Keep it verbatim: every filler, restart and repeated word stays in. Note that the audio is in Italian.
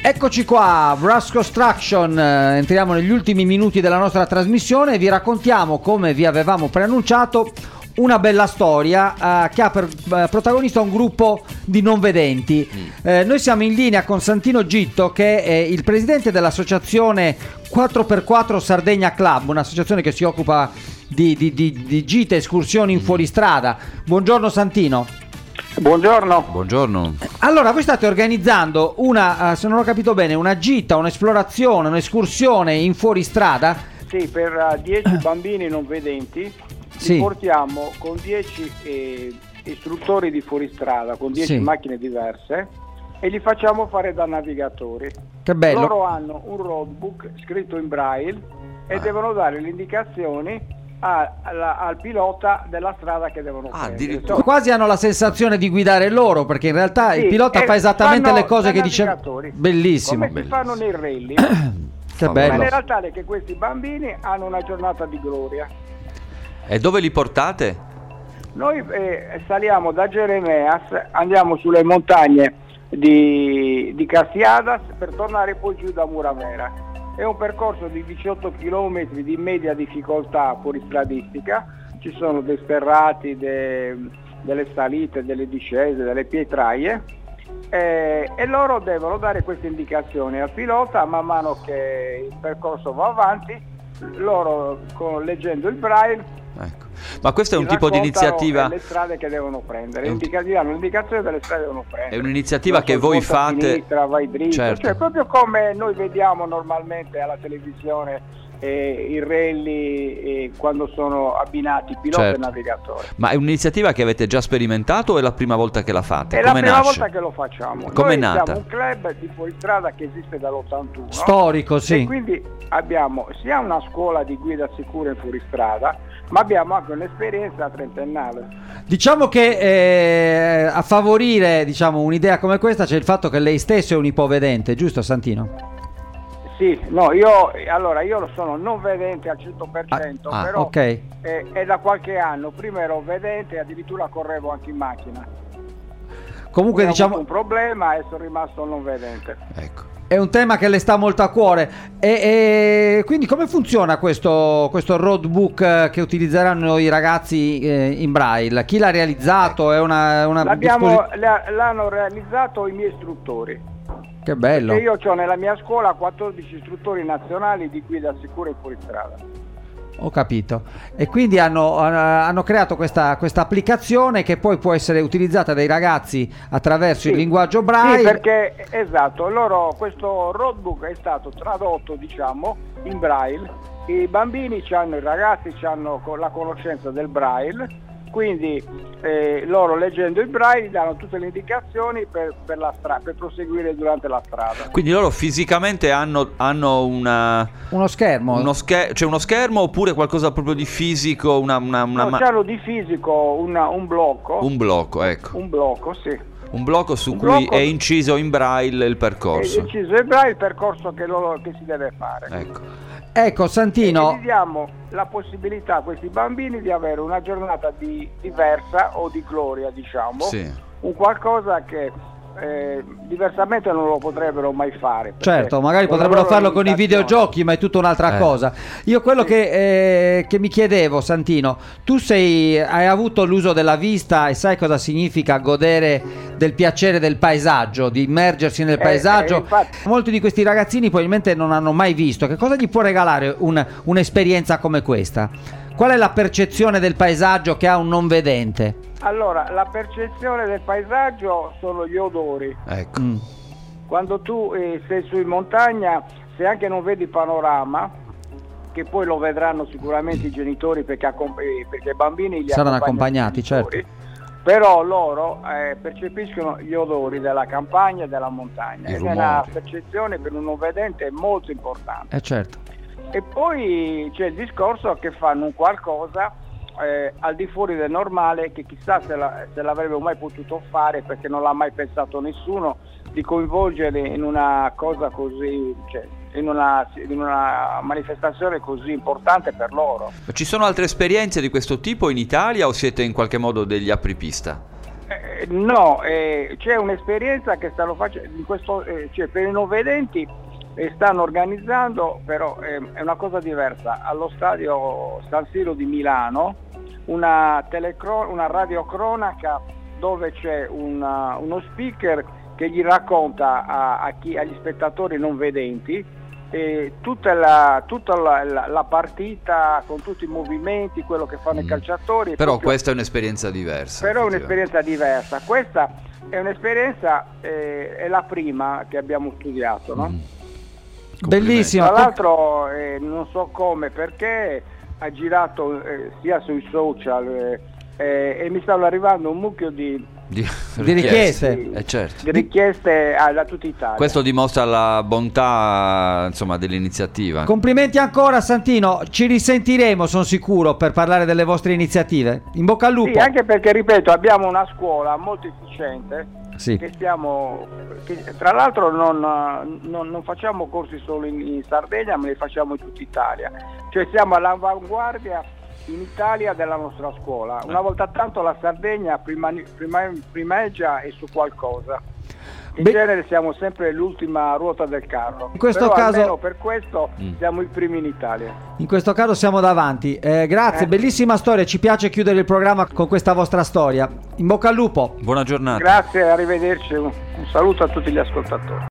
Eccoci qua, Wrath Construction, eh, entriamo negli ultimi minuti della nostra trasmissione e vi raccontiamo, come vi avevamo preannunciato, una bella storia eh, che ha per eh, protagonista un gruppo di non vedenti. Eh, noi siamo in linea con Santino Gitto, che è il presidente dell'associazione quattro per quattro Sardegna Club, un'associazione che si occupa di, di, di, di gite, escursioni in fuoristrada. Buongiorno Santino. Buongiorno. Buongiorno. Allora, voi state organizzando una, uh, se non ho capito bene, una gita, un'esplorazione, un'escursione in fuoristrada? Sì, per dieci uh, bambini non vedenti, sì. Li portiamo con dieci eh, istruttori di fuoristrada, con dieci sì. macchine diverse, e li facciamo fare da navigatori. Che bello. Loro hanno un roadbook scritto in braille e ah. devono dare le indicazioni A, alla, al pilota della strada che devono ah, prendere. So, quasi hanno la sensazione di guidare loro, perché in realtà sì, il pilota fa esattamente le cose che dice. Bellissimo, come si fanno nei rally. Che bello. Ma in realtà è che questi bambini hanno una giornata di gloria. E dove li portate? Noi eh, saliamo da Geremeas, andiamo sulle montagne di, di Castiadas per tornare poi giù da Muramera. È un percorso di diciotto chilometri di media difficoltà fuoristradistica, ci sono dei sterrati, de, delle salite, delle discese, delle pietraie, eh, e loro devono dare queste indicazioni al pilota man mano che il percorso va avanti, loro con, leggendo il braille. Ecco. Ma questo è un tipo di iniziativa, le strade che devono prendere, un... indicazione, l'indicazione delle strade che devono prendere. È un'iniziativa che voi fate, sinistra, vai dritto, certo. Cioè proprio come noi vediamo normalmente alla televisione eh, i rally eh, quando sono abbinati pilota certo. e navigatore. Ma è un'iniziativa che avete già sperimentato o è la prima volta che la fate? È Come la prima nasce? volta che lo facciamo. Come è noi nata? Siamo un club di fuoristrada che esiste dall'ottantuno, storico, sì. E quindi abbiamo sia una scuola di guida sicura in fuoristrada, ma abbiamo anche un'esperienza trentennale. Diciamo che eh, a favorire, diciamo, un'idea come questa c'è il fatto che lei stesso è un ipovedente, giusto Santino? Sì, no, io allora io sono non vedente al cento per cento, ah, però okay. è, è da qualche anno. Prima ero vedente e addirittura correvo anche in macchina. Comunque Poi diciamo ho avuto un problema e sono rimasto non vedente. Ecco. È un tema che le sta molto a cuore. E, e quindi come funziona questo, questo roadbook che utilizzeranno i ragazzi eh, in braille? Chi l'ha realizzato? È una, una L'abbiamo, disposi- l'hanno realizzato i miei istruttori. Che bello. Perché io ho nella mia scuola quattordici istruttori nazionali di guida sicura in fuoristrada. Ho capito. E quindi hanno, hanno creato questa, questa applicazione che poi può essere utilizzata dai ragazzi attraverso sì. il linguaggio braille. Sì, perché esatto, loro questo roadbook è stato tradotto, diciamo, in braille. I bambini c'hanno, i ragazzi hanno la conoscenza del braille, quindi eh, loro leggendo il braille danno tutte le indicazioni per, per, la stra- per proseguire durante la strada. Quindi loro fisicamente hanno, hanno una, uno schermo, uno scher- cioè uno schermo oppure qualcosa proprio di fisico? Una, una, una no, ma- c'hanno di fisico una, un blocco. Un blocco, ecco. Un blocco, sì. Un blocco su un cui blocco è inciso in braille il percorso. È inciso in braille il percorso che, loro, che si deve fare. Ecco. Ecco Santino, e gli diamo la possibilità a questi bambini di avere una giornata di, diversa o di gloria, diciamo, sì. un qualcosa che eh, diversamente non lo potrebbero mai fare. Certo, magari potrebbero farlo con i videogiochi, ma è tutta un'altra eh. cosa. Io quello sì. che, eh, che mi chiedevo, Santino, tu sei, hai avuto l'uso della vista e sai cosa significa godere del piacere del paesaggio, di immergersi nel eh, paesaggio. Eh, infatti... Molti di questi ragazzini probabilmente non hanno mai visto. Che cosa gli può regalare un, un'esperienza come questa? Qual è la percezione del paesaggio che ha un non vedente? Allora, la percezione del paesaggio sono gli odori. Ecco. Mm. Quando tu eh, sei su in montagna, se anche non vedi panorama, che poi lo vedranno sicuramente i genitori perché, accomp- perché i bambini li saranno accompagnati, certo. Però loro eh, percepiscono gli odori della campagna e della montagna. Ed è una percezione per un non vedente molto importante. Eh certo. E poi c'è il discorso che fanno un qualcosa eh, al di fuori del normale, che chissà se, la, se l'avrebbe mai potuto fare, perché non l'ha mai pensato nessuno, di coinvolgere in una cosa così, cioè, in una, in una manifestazione così importante per loro. Ci sono altre esperienze di questo tipo in Italia o siete in qualche modo degli apripista? Eh, no, eh, c'è un'esperienza che stanno facendo in questo, eh, cioè per i non vedenti eh, stanno organizzando, però eh, è una cosa diversa, allo stadio San Siro di Milano una, telecro- una radiocronaca dove c'è una, uno speaker che gli racconta a, a chi, agli spettatori non vedenti eh, tutta, la, tutta la, la, la partita con tutti i movimenti, quello che fanno mm. i calciatori. Però proprio, questa è un'esperienza diversa. Però è un'esperienza diversa. Questa è un'esperienza, eh, è la prima che abbiamo studiato, no? Mm. Bellissima. Tra l'altro eh, non so come, perché ha girato eh, sia sui social eh, eh, e mi stanno arrivando un mucchio di Di, di richieste, di, eh certo. di richieste a, da tutta Italia. Questo dimostra la bontà, insomma, dell'iniziativa. Complimenti ancora Santino, ci risentiremo, sono sicuro, per parlare delle vostre iniziative. In bocca al lupo. Sì, anche perché, ripeto, abbiamo una scuola molto efficiente, sì. che stiamo, che, tra l'altro non, non, non facciamo corsi solo in, in Sardegna, ma li facciamo in tutta Italia, cioè siamo all'avanguardia in Italia della nostra scuola. Una volta tanto la Sardegna prima, prima, primeggia e su qualcosa. In Beh, genere siamo sempre l'ultima ruota del carro. In questo Però caso, almeno per questo mm. siamo i primi in Italia. In questo caso siamo davanti. Eh, grazie, eh. bellissima storia. Ci piace chiudere il programma con questa vostra storia. In bocca al lupo. Buona giornata. Grazie, arrivederci. Un saluto a tutti gli ascoltatori.